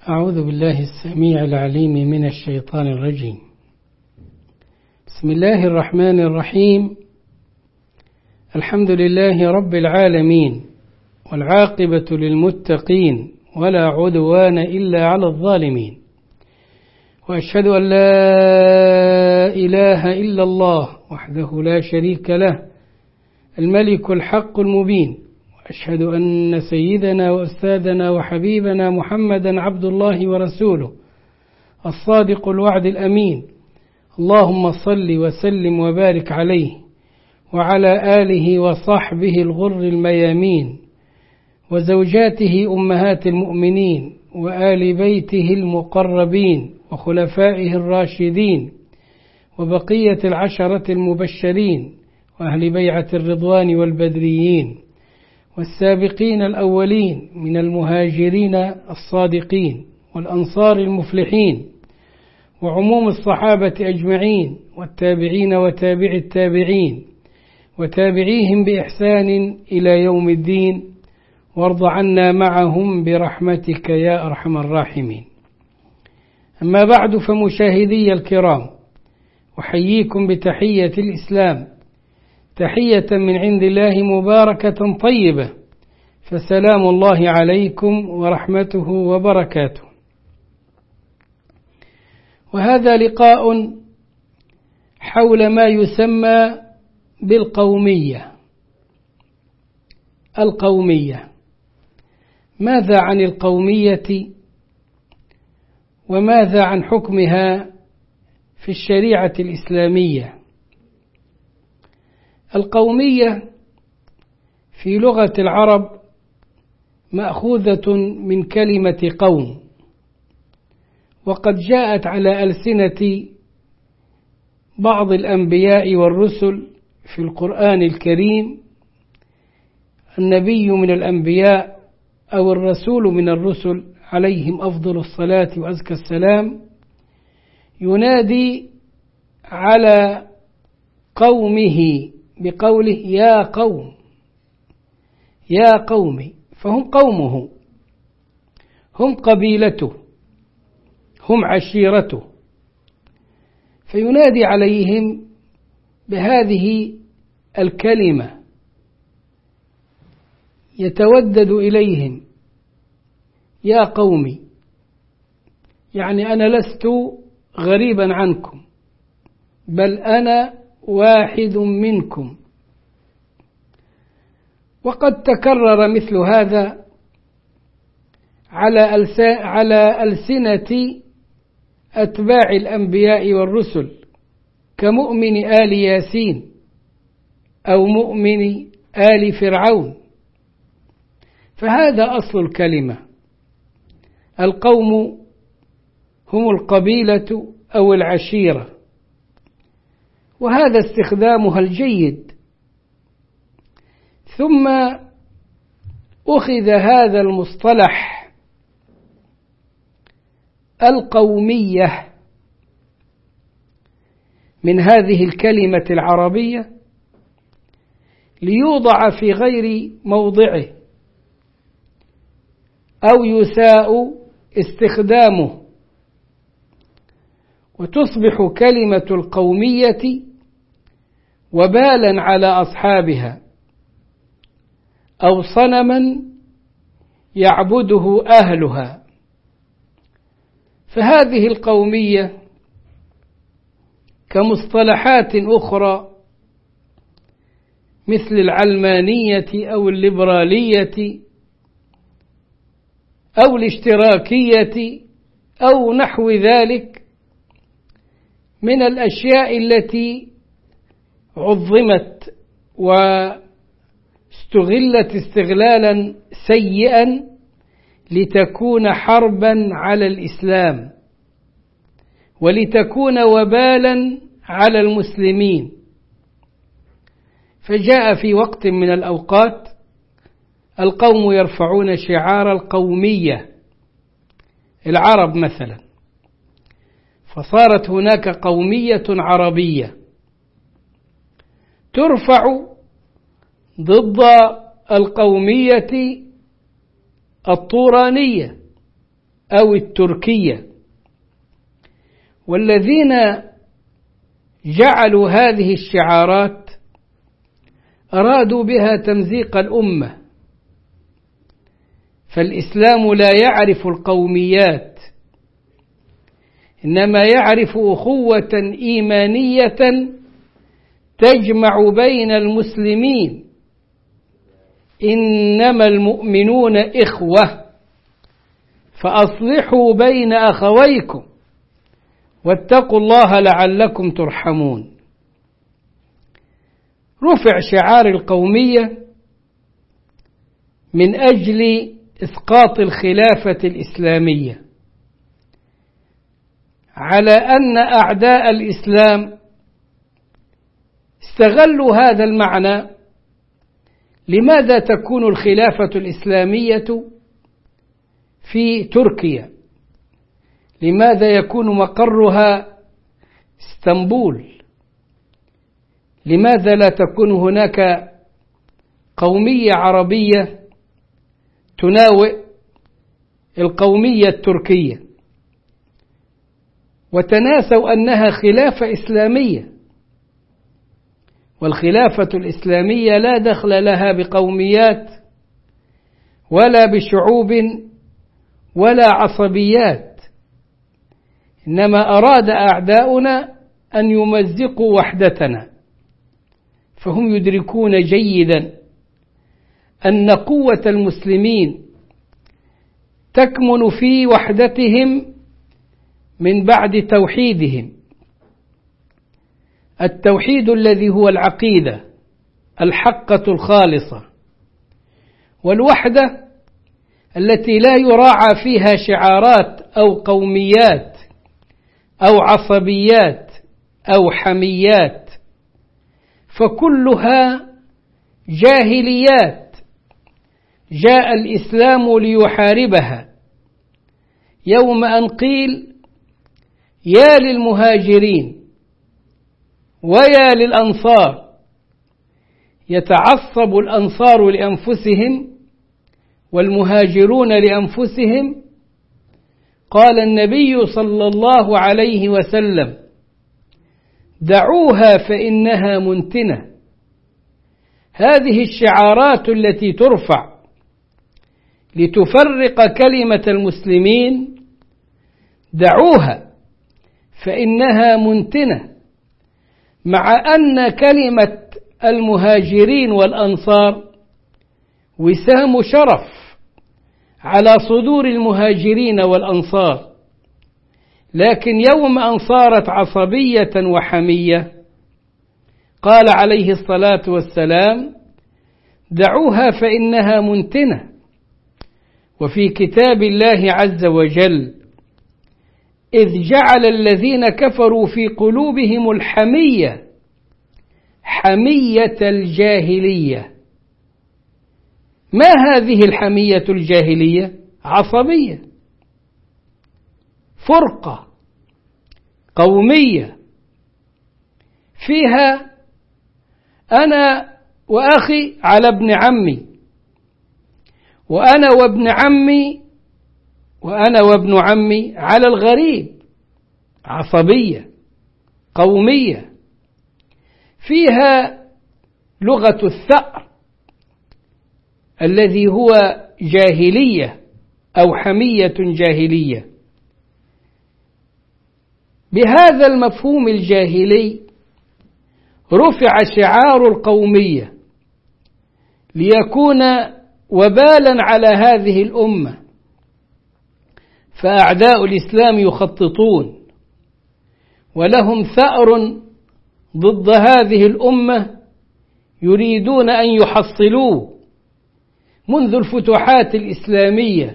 أعوذ بالله السميع العليم من الشيطان الرجيم. بسم الله الرحمن الرحيم. الحمد لله رب العالمين، والعاقبة للمتقين، ولا عدوان إلا على الظالمين، وأشهد أن لا إله إلا الله وحده لا شريك له الملك الحق المبين، وأشهد أن سيدنا وأستاذنا وحبيبنا محمدا عبد الله ورسوله الصادق الوعد الأمين. اللهم صل وسلم وبارك عليه وعلى آله وصحبه الغر الميامين، وزوجاته أمهات المؤمنين، وآل بيته المقربين، وخلفائه الراشدين، وبقية العشرة المبشرين، وأهل بيعة الرضوان والبدريين، والسابقين الأولين من المهاجرين الصادقين والأنصار المفلحين، وعموم الصحابة أجمعين، والتابعين وتابع التابعين وتابعيهم بإحسان إلى يوم الدين، وارض عنا معهم برحمتك يا أرحم الراحمين. أما بعد، فمشاهدي الكرام، أحييكم بتحية الإسلام، تحية من عند الله مباركة طيبة، فسلام الله عليكم ورحمته وبركاته. وهذا لقاء حول ما يسمى بالقومية. القومية، ماذا عن القومية وماذا عن حكمها في الشريعة الإسلامية؟ القومية في لغة العرب مأخوذة من كلمة قوم، وقد جاءت على ألسنة بعض الأنبياء والرسل في القرآن الكريم. النبي من الأنبياء أو الرسول من الرسل عليهم أفضل الصلاة وأزكى السلام ينادي على قومه بقوله يا قوم، يا قومي، فهم قومه، هم قبيلته، هم عشيرته، فينادي عليهم بهذه الكلمة، يتودد إليهم يا قومي، يعني أنا لست غريبا عنكم، بل أنا واحد منكم. وقد تكرر مثل هذا على ألسنة أتباع الأنبياء والرسل، كمؤمن آل ياسين أو مؤمن آل فرعون. فهذا أصل الكلمة. القوم هم القبيلة أو العشيرة، وهذا استخدامها الجيد. ثم أخذ هذا المصطلح القومية من هذه الكلمة العربية ليوضع في غير موضعه أو يساء استخدامه، وتصبح كلمة القومية وبالا على أصحابها أو صنما يعبده أهلها. فهذه القومية كمصطلحات أخرى مثل العلمانية أو الليبرالية أو الاشتراكية أو نحو ذلك من الأشياء التي عظمت واستغلت استغلالا سيئا لتكون حربا على الإسلام ولتكون وبالا على المسلمين. فجاء في وقت من الأوقات القوم يرفعون شعار القومية، العرب مثلا، فصارت هناك قومية عربية ترفع ضد القومية الطورانية أو التركية. والذين جعلوا هذه الشعارات أرادوا بها تمزيق الأمة، فالإسلام لا يعرف القوميات، إنما يعرف أخوة إيمانية تجمع بين المسلمين. إنما المؤمنون إخوة فأصلحوا بين أخويكم واتقوا الله لعلكم ترحمون. رفع شعار القومية من أجل إسقاط الخلافة الإسلامية، على أن أعداء الإسلام استغلوا هذا المعنى. لماذا تكون الخلافة الإسلامية في تركيا؟ لماذا يكون مقرها اسطنبول؟ لماذا لا تكون هناك قومية عربية تناوئ القومية التركية؟ وتناسوا أنها خلافة إسلامية، والخلافة الإسلامية لا دخل لها بقوميات ولا بشعوب ولا عصبيات، إنما أراد أعداؤنا أن يمزقوا وحدتنا. فهم يدركون جيدا أن قوة المسلمين تكمن في وحدتهم من بعد توحيدهم، التوحيد الذي هو العقيدة الحقة الخالصة، والوحدة التي لا يراعى فيها شعارات أو قوميات أو عصبيات أو حميات، فكلها جاهليات جاء الإسلام ليحاربها. يوم أن قيل يا للمهاجرين ويا للأنصار، يتعصب الأنصار لأنفسهم والمهاجرون لأنفسهم. قال النبي صلى الله عليه وسلم: دعوها فإنها منتنة. هذه الشعارات التي ترفع لتفرق كلمة المسلمين دعوها فإنها منتنة، مع أن كلمة المهاجرين والأنصار وسام شرف على صدور المهاجرين والأنصار، لكن يوم أن صارت عصبية وحمية قال عليه الصلاة والسلام: دعوها فإنها منتنة. وفي كتاب الله عز وجل: إذ جعل الذين كفروا في قلوبهم الحمية حمية الجاهلية. ما هذه الحمية الجاهلية؟ عصبية، فرقة قومية فيها أنا وأخي على ابن عمي، وأنا وابن عمي على الغريب. عصبية قومية فيها لغة الثأر الذي هو جاهلية أو حمية جاهلية. بهذا المفهوم الجاهلي رفع شعار القومية ليكون وبالا على هذه الأمة، فأعداء الإسلام يخططون ولهم ثأر ضد هذه الأمة يريدون أن يحصلوه منذ الفتوحات الإسلامية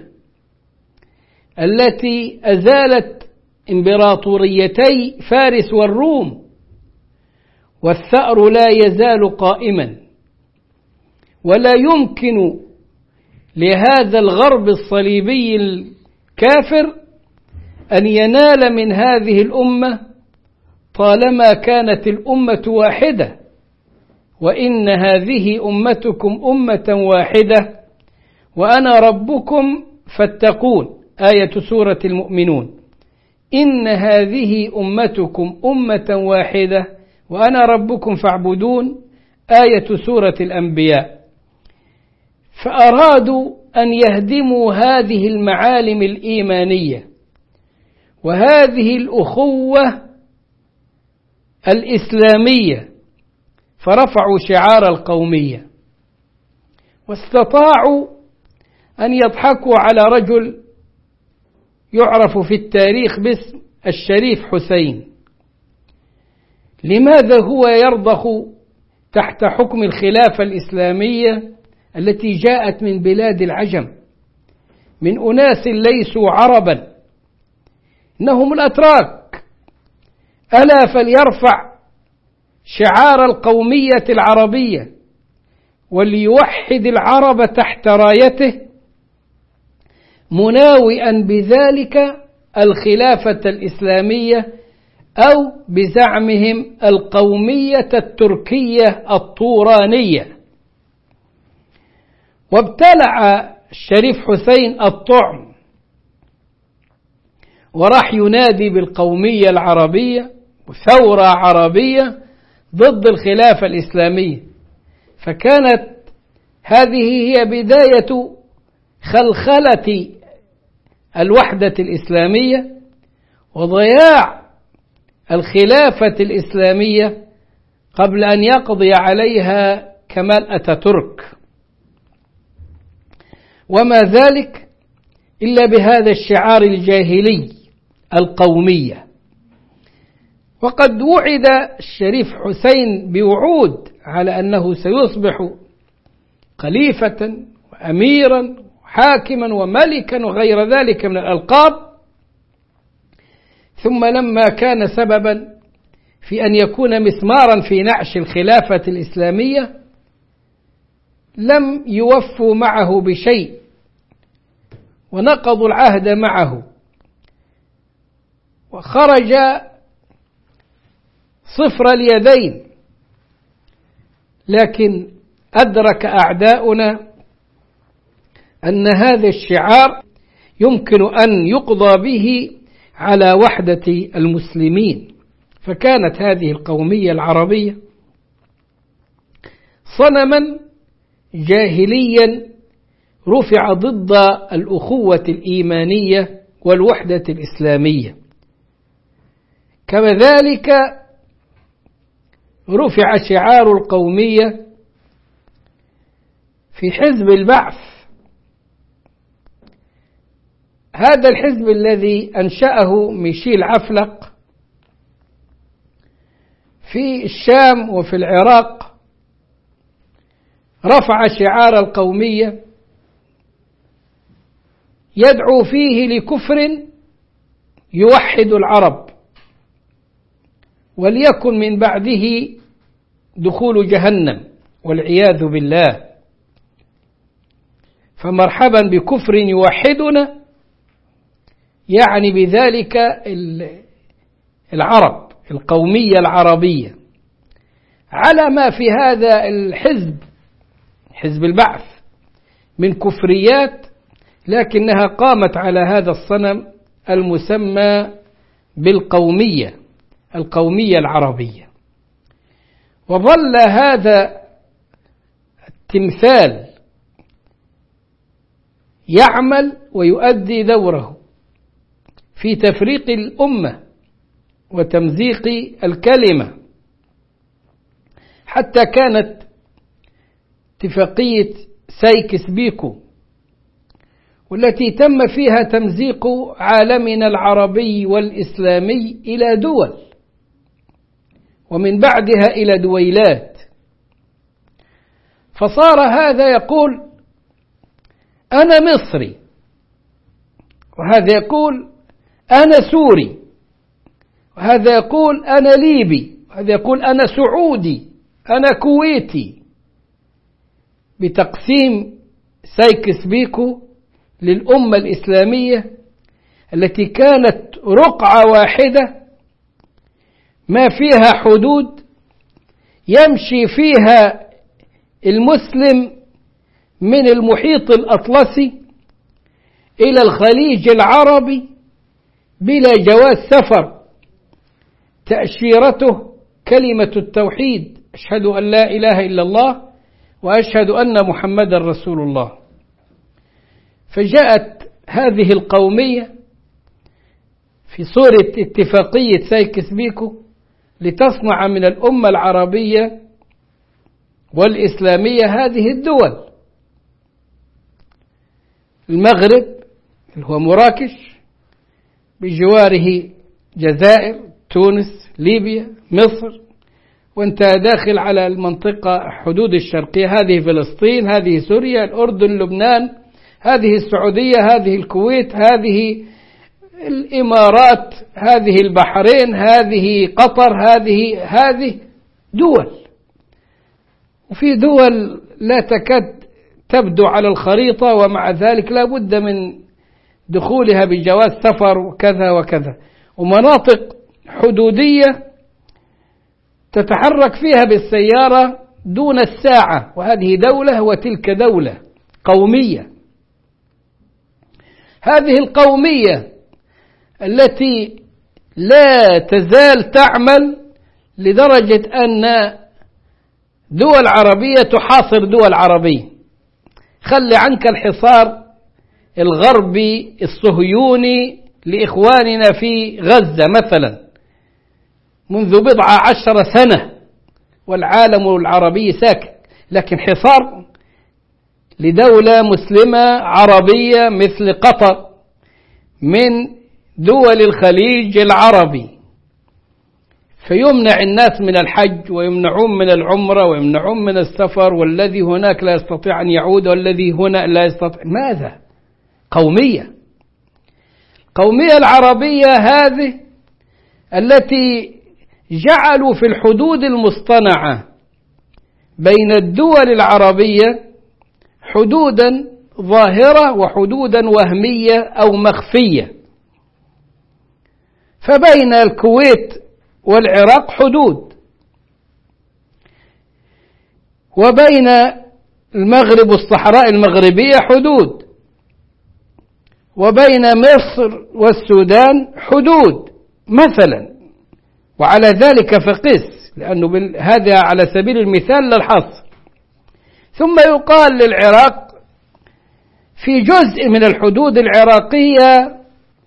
التي أزالت إمبراطوريتي فارس والروم، والثأر لا يزال قائما، ولا يمكن لهذا الغرب الصليبي الكافر أن ينال من هذه الأمة طالما كانت الأمة واحدة. وإن هذه أمتكم أمة واحدة وأنا ربكم فاتقون. آية سورة المؤمنون: إن هذه أمتكم أمة واحدة وأنا ربكم فاعبدون، آية سورة الأنبياء. فأرادوا أن يهدموا هذه المعالم الإيمانية وهذه الأخوة الإسلامية، فرفعوا شعار القومية، واستطاعوا أن يضحكوا على رجل يعرف في التاريخ باسم الشريف حسين. لماذا هو يرضخ تحت حكم الخلافة الإسلامية التي جاءت من بلاد العجم، من أناس ليسوا عربا، إنهم الأتراك؟ ألا فليرفع شعار القومية العربية وليوحد العرب تحت رايته، مناوئا بذلك الخلافة الإسلامية أو بزعمهم القومية التركية الطورانية. وابتلع الشريف حسين الطعم وراح ينادي بالقومية العربية وثورة عربية ضد الخلافة الإسلامية، فكانت هذه هي بداية خلخلة الوحدة الإسلامية وضياع الخلافة الإسلامية قبل أن يقضي عليها كمال أتاتورك، وما ذلك إلا بهذا الشعار الجاهلي القومية. وقد وعد الشريف حسين بوعود على أنه سيصبح خليفة وأميرا وحاكما وملكا وغير ذلك من الألقاب، ثم لما كان سببا في أن يكون مسمارا في نعش الخلافة الإسلامية لم يوفوا معه بشيء ونقضوا العهد معه، وخرج صفر اليدين. لكن أدرك أعداؤنا أن هذا الشعار يمكن أن يقضى به على وحدة المسلمين، فكانت هذه القومية العربية صنما جاهليا رفع ضد الأخوة الإيمانية والوحدة الإسلامية. كذلك رفع شعار القومية في حزب البعث، هذا الحزب الذي أنشأه ميشيل عفلق في الشام وفي العراق، رفع شعار القومية يدعو فيه لكفر يوحد العرب وليكن من بعده دخول جهنم والعياذ بالله. فمرحبا بكفر يوحدنا، يعني بذلك العرب، القومية العربية، على ما في هذا الحزب، حزب البعث، من كفريات، لكنها قامت على هذا الصنم المسمى بالقومية، القومية العربية. وظل هذا التمثال يعمل ويؤدي دوره في تفريق الأمة وتمزيق الكلمة، حتى كانت اتفاقية سايكس بيكو والتي تم فيها تمزيق عالمنا العربي والإسلامي إلى دول، ومن بعدها إلى دويلات، فصار هذا يقول أنا مصري، وهذا يقول أنا سوري، وهذا يقول أنا ليبي، وهذا يقول أنا سعودي، أنا كويتي، بتقسيم سايكس بيكو للأمة الإسلامية التي كانت رقعة واحدة ما فيها حدود يمشي فيها المسلم من المحيط الأطلسي إلى الخليج العربي بلا جواز سفر، تأشيرته كلمة التوحيد: أشهد أن لا إله إلا الله وأشهد أن محمدا رسول الله. فجاءت هذه القومية في صورة اتفاقية سايكس بيكو لتصنع من الأمة العربية والإسلامية هذه الدول: المغرب اللي هو مراكش، بجواره جزائر، تونس، ليبيا، مصر، وانت داخل على المنطقة حدود الشرقية، هذه فلسطين، هذه سوريا، الأردن، لبنان، هذه السعودية، هذه الكويت، هذه الإمارات، هذه البحرين، هذه قطر، هذه دول. وفي دول لا تكاد تبدو على الخريطة، ومع ذلك لا بد من دخولها بجواز سفر وكذا وكذا، ومناطق حدودية تتحرك فيها بالسيارة دون الساعة، وهذه دولة وتلك دولة قومية. هذه القومية التي لا تزال تعمل لدرجة أن دول عربية تحاصر دول عربية. خلي عنك الحصار الغربي الصهيوني لإخواننا في غزة مثلا منذ 10 سنة والعالم العربي ساكت، لكن حصار لدولة مسلمة عربية مثل قطر من دول الخليج العربي، فيمنع الناس من الحج ويمنعون من العمرة ويمنعون من السفر، والذي هناك لا يستطيع أن يعود والذي هنا لا يستطيع. ماذا؟ قومية العربية هذه التي جعلوا في الحدود المصطنعة بين الدول العربية حدودا ظاهرة وحدودا وهمية أو مخفية. فبين الكويت والعراق حدود، وبين المغرب والصحراء المغربية حدود، وبين مصر والسودان حدود مثلا، وعلى ذلك فقس، لأنه هذا على سبيل المثال للحصر. ثم يقال للعراق في جزء من الحدود العراقية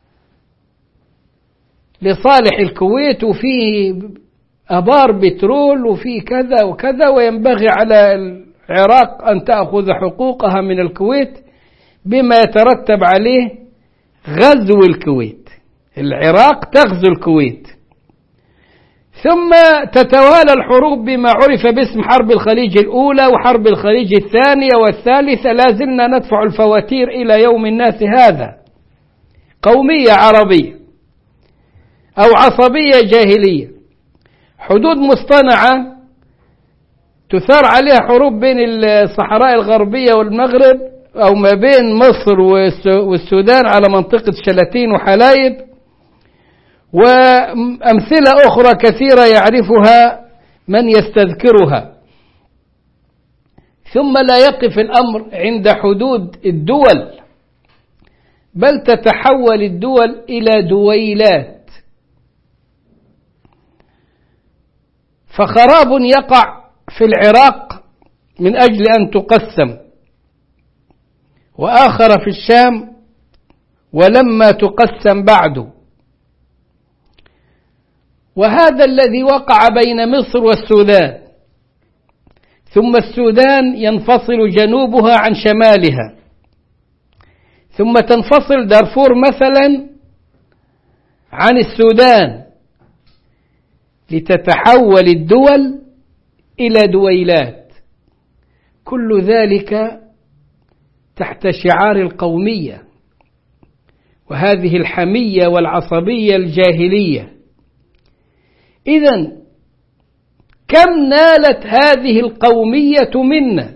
لصالح الكويت، وفي أبار بترول، وفي كذا وكذا، وينبغي على العراق أن تأخذ حقوقها من الكويت بما يترتب عليه غزو الكويت. العراق تغزو الكويت، ثم تتوالى الحروب بما عرف باسم حرب الخليج الأولى وحرب الخليج الثانية والثالثة. لا زلنا ندفع الفواتير إلى يوم الناس هذا. قومية عربية أو عصبية جاهلية، حدود مصطنعة تثار عليها حروب بين الصحراء الغربية والمغرب، أو ما بين مصر والسودان على منطقة شلاتين وحلايب، وأمثلة أخرى كثيرة يعرفها من يستذكرها. ثم لا يقف الأمر عند حدود الدول، بل تتحول الدول إلى دويلات، فخراب يقع في العراق من أجل أن تقسم، وآخر في الشام ولما تقسم بعد. وهذا الذي وقع بين مصر والسودان، ثم السودان ينفصل جنوبها عن شمالها، ثم تنفصل دارفور مثلا عن السودان، لتتحول الدول إلى دويلات. كل ذلك تحت شعار القومية وهذه الحمية والعصبية الجاهلية. إذن كم نالت هذه القومية منا،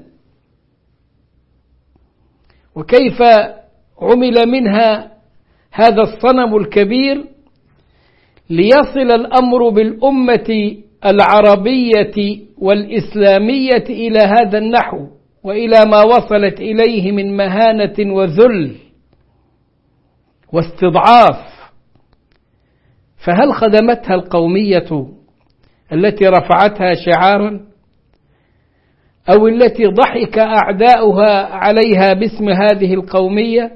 وكيف عمل منها هذا الصنم الكبير ليصل الأمر بالأمة العربية والإسلامية إلى هذا النحو، وإلى ما وصلت إليه من مهانة وذل. واستضعاف. فهل خدمتها القومية التي رفعتها شعارا، أو التي ضحك أعداؤها عليها باسم هذه القومية؟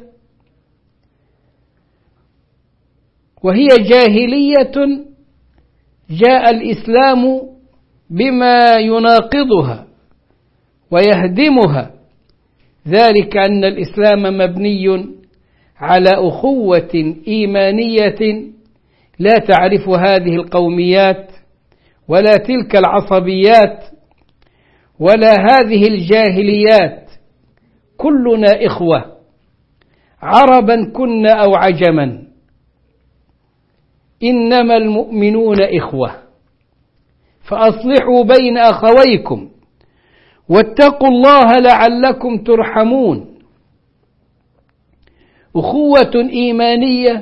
وهي جاهلية جاء الإسلام بما يناقضها ويهدمها، ذلك أن الإسلام مبني على أخوة إيمانية لا تعرف هذه القوميات ولا تلك العصبيات ولا هذه الجاهليات. كلنا إخوة، عربا كنا أو عجما، إنما المؤمنون إخوة، فأصلحوا بين أخويكم واتقوا الله لعلكم ترحمون. أخوة إيمانية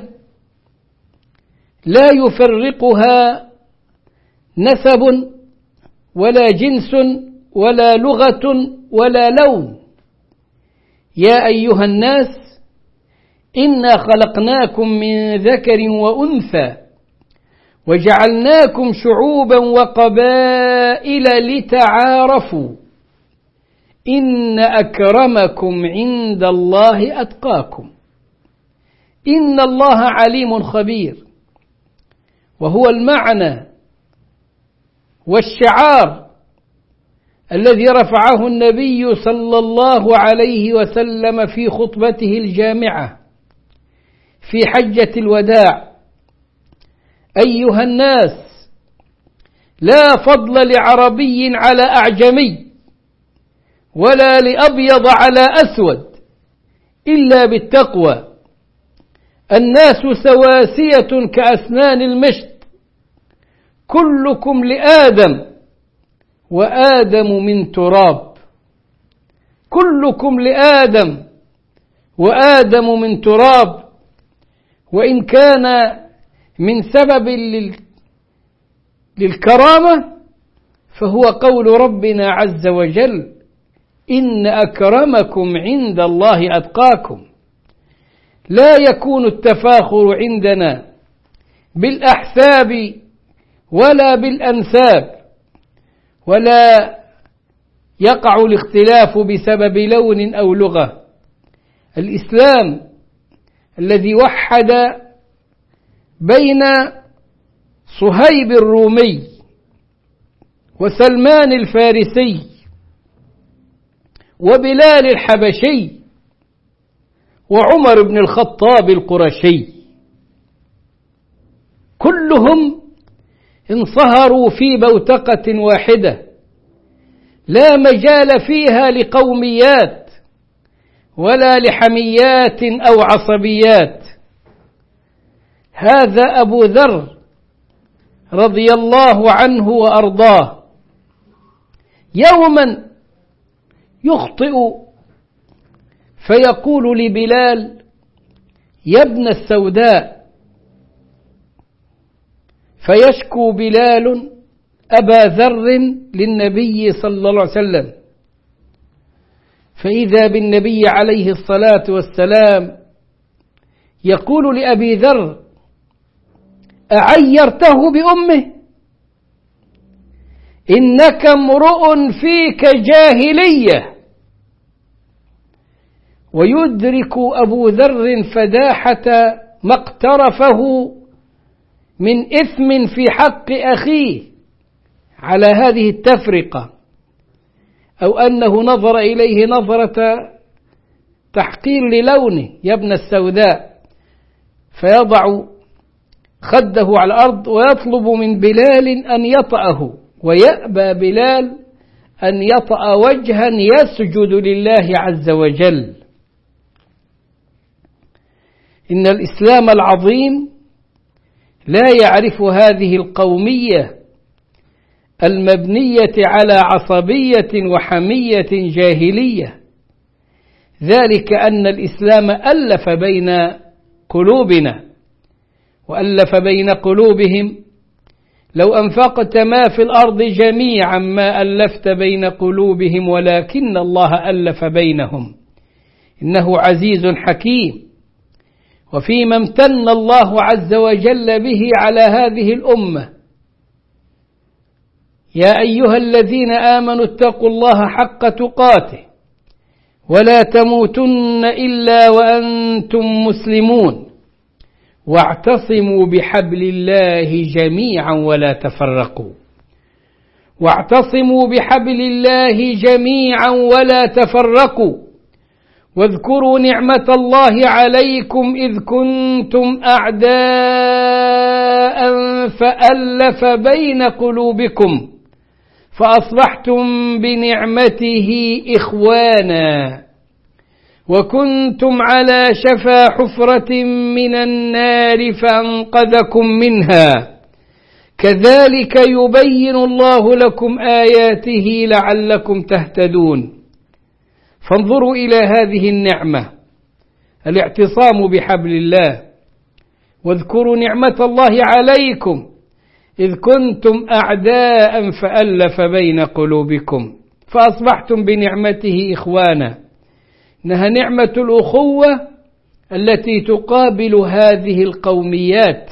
لا يفرقها نسب ولا جنس ولا لغة ولا لون. يا أيها الناس إنا خلقناكم من ذكر وأنثى وجعلناكم شعوبا وقبائل لتعارفوا إن أكرمكم عند الله أتقاكم إن الله عليم خبير. وهو المعنى والشعار الذي رفعه النبي صلى الله عليه وسلم في خطبته الجامعة في حجة الوداع: أيها الناس، لا فضل لعربي على أعجمي ولا لأبيض على أسود إلا بالتقوى. الناس سواسية كأسنان المشط، كلكم لآدم وآدم من تراب. كلكم لآدم وآدم من تراب. وإن كان من سبب للكرامة فهو قول ربنا عز وجل: إن أكرمكم عند الله أتقاكم. لا يكون التفاخر عندنا بالأحساب ولا بالأنساب، ولا يقع الاختلاف بسبب لون أو لغة. الإسلام الذي وحد بين صهيب الرومي وسلمان الفارسي وبلال الحبشي وعمر بن الخطاب القرشي، كلهم انصهروا في بوتقة واحدة لا مجال فيها لقوميات ولا لحميات أو عصبيات. هذا أبو ذر رضي الله عنه وأرضاه يوما يخطئ فيقول لبلال: يا ابن السوداء. فيشكو بلال أبا ذر للنبي صلى الله عليه وسلم، فإذا بالنبي عليه الصلاة والسلام يقول لأبي ذر: أعيرته بأمه؟ إنك امرؤ فيك جاهلية. ويدرك أبو ذر فداحة ما اقترفه من إثم في حق أخيه على هذه التفرقة، أو أنه نظر إليه نظرة تحقير للونه: يا ابن السوداء. فيضع خده على الأرض ويطلب من بلال أن يطأه، ويأبى بلال أن يطأ وجها يسجد لله عز وجل. إن الإسلام العظيم لا يعرف هذه القومية المبنية على عصبية وحمية جاهلية، ذلك أن الإسلام ألف بين قلوبنا وألف بين قلوبهم. لو أنفقت ما في الأرض جميعا ما ألفت بين قلوبهم ولكن الله ألف بينهم إنه عزيز حكيم. وفيما امتن الله عز وجل به على هذه الأمة: يا أيها الذين آمنوا اتقوا الله حق تقاته ولا تموتن إلا وأنتم مسلمون واعتصموا بحبل الله جميعا ولا تفرقوا. واعتصموا بحبل الله جميعا ولا تفرقوا واذكروا نعمة الله عليكم إذ كنتم أعداء فألف بين قلوبكم فأصبحتم بنعمته إخوانا وكنتم على شفا حفرة من النار فأنقذكم منها كذلك يبين الله لكم آياته لعلكم تهتدون. فانظروا إلى هذه النعمة، الاعتصام بحبل الله. واذكروا نعمة الله عليكم إذ كنتم أعداء فألف بين قلوبكم فأصبحتم بنعمته إخوانا. إنها نعمة الأخوة التي تقابل هذه القوميات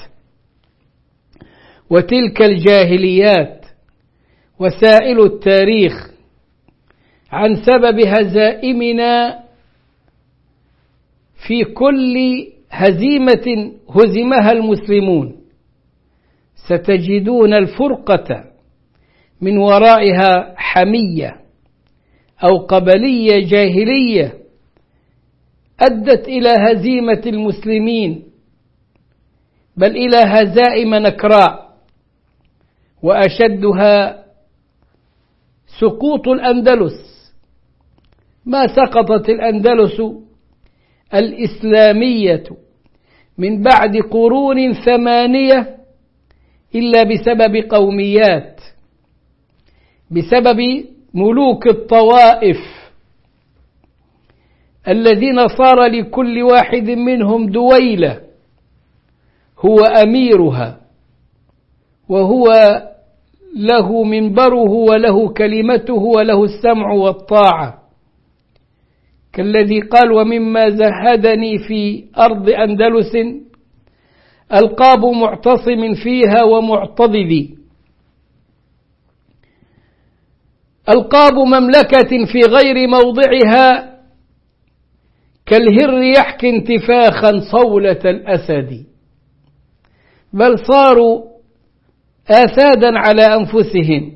وتلك الجاهليات وسائل التاريخ عن سبب هزائمنا في كل هزيمة هزمها المسلمون. ستجدون الفرقة من ورائها حمية أو قبلية جاهلية أدت إلى هزيمة المسلمين، بل إلى هزائم نكراء، وأشدها سقوط الأندلس. ما سقطت الأندلس الإسلامية من بعد قرون 8 إلا بسبب قوميات، بسبب ملوك الطوائف الذين صار لكل واحد منهم دويلة هو أميرها وهو له منبره وله كلمته وله السمع والطاعة، كالذي قال: ومما زهدني في أرض أندلس ألقاب معتصم فيها ومعتضد. ألقاب مملكة في غير موضعها كالهر يحكي انتفاخا صولة الأسد. بل صاروا آسادا على أنفسهم،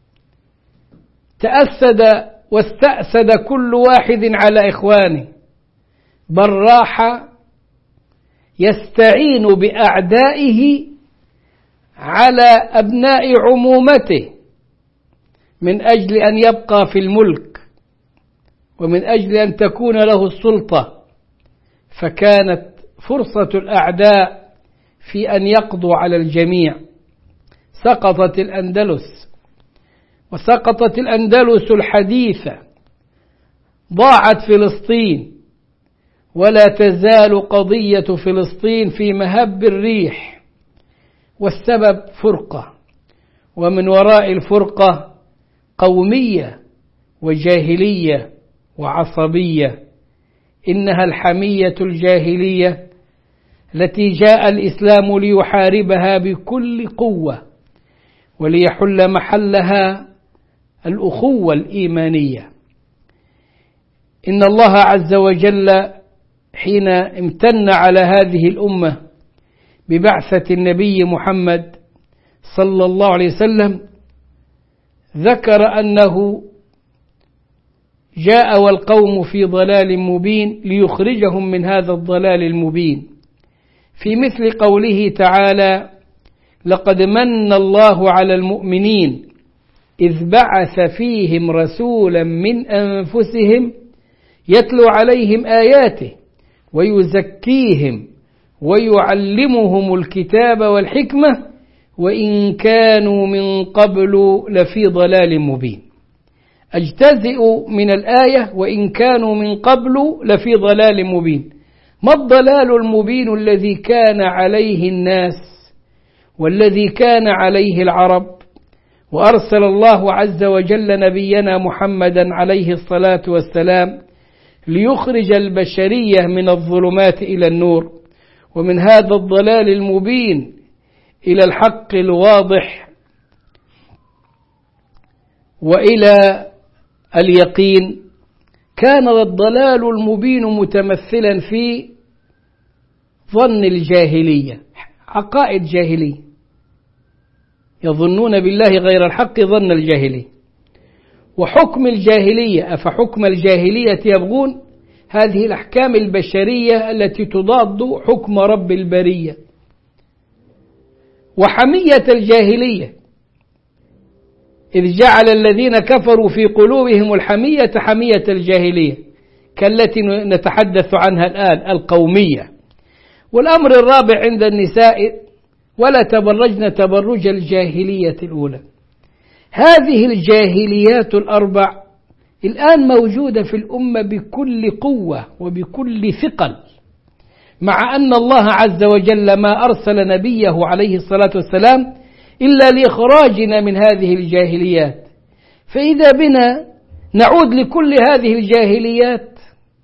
تأسد واستأسد كل واحد على إخوانه، بل راح يستعين بأعدائه على أبناء عمومته من أجل أن يبقى في الملك ومن أجل أن تكون له السلطة. فكانت فرصة الأعداء في أن يقضوا على الجميع. سقطت الأندلس، وسقطت الأندلس الحديثة، ضاعت فلسطين، ولا تزال قضية فلسطين في مهب الريح، والسبب فرقة، ومن وراء الفرقة قومية وجاهلية وعصبية. إنها الحمية الجاهلية التي جاء الإسلام ليحاربها بكل قوة وليحل محلها الأخوة الإيمانية. إن الله عز وجل حين امتن على هذه الأمة ببعثة النبي محمد صلى الله عليه وسلم ذكر أنه جاء والقوم في ضلال مبين ليخرجهم من هذا الضلال المبين، في مثل قوله تعالى: لقد من الله على المؤمنين إذ بعث فيهم رسولا من أنفسهم يتلو عليهم آياته ويزكيهم ويعلمهم الكتاب والحكمة وإن كانوا من قبل لفي ضلال مبين. أجتزئ من الآية: وإن كانوا من قبل لفي ضلال مبين. ما الضلال المبين الذي كان عليه الناس والذي كان عليه العرب؟ وأرسل الله عز وجل نبينا محمدا عليه الصلاة والسلام ليخرج البشرية من الظلمات إلى النور ومن هذا الضلال المبين إلى الحق الواضح وإلى اليقين، كان الضلال المبين متمثلا في ظن الجاهلية، عقائد جاهلية، يظنون بالله غير الحق ظن الجاهلية. وحكم الجاهلية، أفحكم الجاهلية يبغون، هذه الأحكام البشرية التي تضاد حكم رب البرية. وحمية الجاهلية، إذ جعل الذين كفروا في قلوبهم الحمية حمية الجاهلية كالتي نتحدث عنها الآن، القومية. والأمر الرابع عند النساء: ولا تبرجن تبرج الجاهلية الأولى. هذه الجاهليات الأربع الآن موجودة في الأمة بكل قوة وبكل ثقل، مع أن الله عز وجل ما أرسل نبيه عليه الصلاة والسلام إلا لإخراجنا من هذه الجاهليات. فإذا بنا نعود لكل هذه الجاهليات: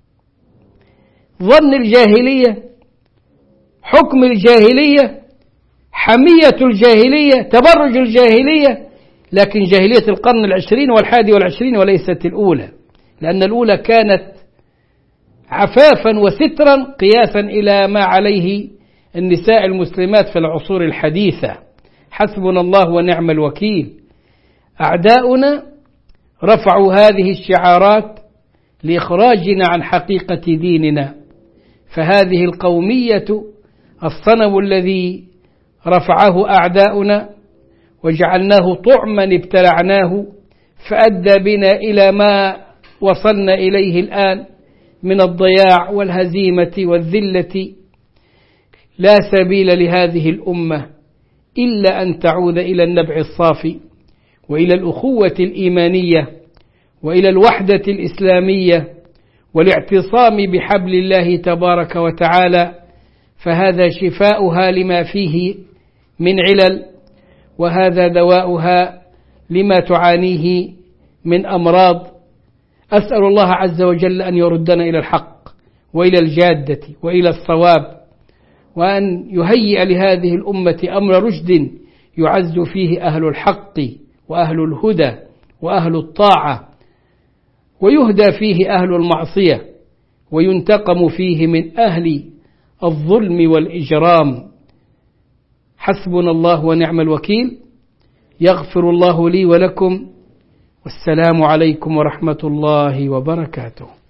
ظن الجاهلية، حكم الجاهلية، حمية الجاهلية، تبرج الجاهلية، لكن جاهلية القرن العشرين والحادي والعشرين وليست الأولى، لأن الأولى كانت عفافا وسترا قياسا إلى ما عليه النساء المسلمات في العصور الحديثة. حسبنا الله ونعم الوكيل. أعداؤنا رفعوا هذه الشعارات لإخراجنا عن حقيقة ديننا، فهذه القومية الصنم الذي رفعه أعداؤنا وجعلناه طعما ابتلعناه، فأدى بنا إلى ما وصلنا إليه الآن من الضياع والهزيمة والذلة. لا سبيل لهذه الأمة إلا أن تعود إلى النبع الصافي، وإلى الأخوة الإيمانية، وإلى الوحدة الإسلامية، والاعتصام بحبل الله تبارك وتعالى، فهذا شفاؤها لما فيه من علل، وهذا دواؤها لما تعانيه من أمراض. أسأل الله عز وجل أن يردنا إلى الحق وإلى الجادة وإلى الصواب، وأن يهيئ لهذه الأمة أمر رشد يعز فيه أهل الحق وأهل الهدى وأهل الطاعة، ويهدى فيه أهل المعصية، وينتقم فيه من أهل الظلم والإجرام. حسبنا الله ونعم الوكيل. يغفر الله لي ولكم، والسلام عليكم ورحمة الله وبركاته.